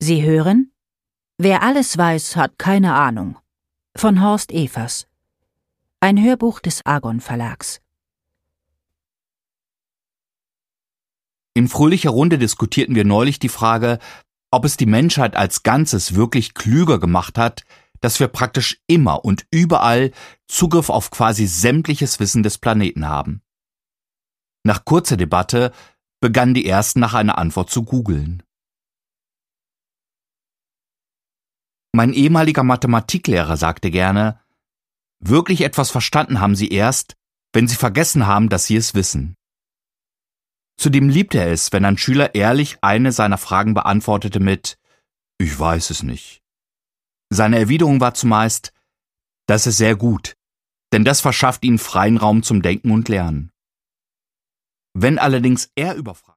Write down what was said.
Sie hören: Wer alles weiß, hat keine Ahnung. Von Horst Evers. Ein Hörbuch des Argon Verlags. In fröhlicher Runde diskutierten wir neulich die Frage, ob es die Menschheit als Ganzes wirklich klüger gemacht hat, dass wir praktisch immer und überall Zugriff auf quasi sämtliches Wissen des Planeten haben. Nach kurzer Debatte begannen die Ersten nach einer Antwort zu googeln. Mein ehemaliger Mathematiklehrer sagte gerne, wirklich etwas verstanden haben sie erst, wenn sie vergessen haben, dass sie es wissen. Zudem liebte er es, wenn ein Schüler ehrlich eine seiner Fragen beantwortete mit »Ich weiß es nicht«. Seine Erwiderung war zumeist »Das ist sehr gut«, denn das verschafft ihnen freien Raum zum Denken und Lernen. Wenn allerdings er überfragt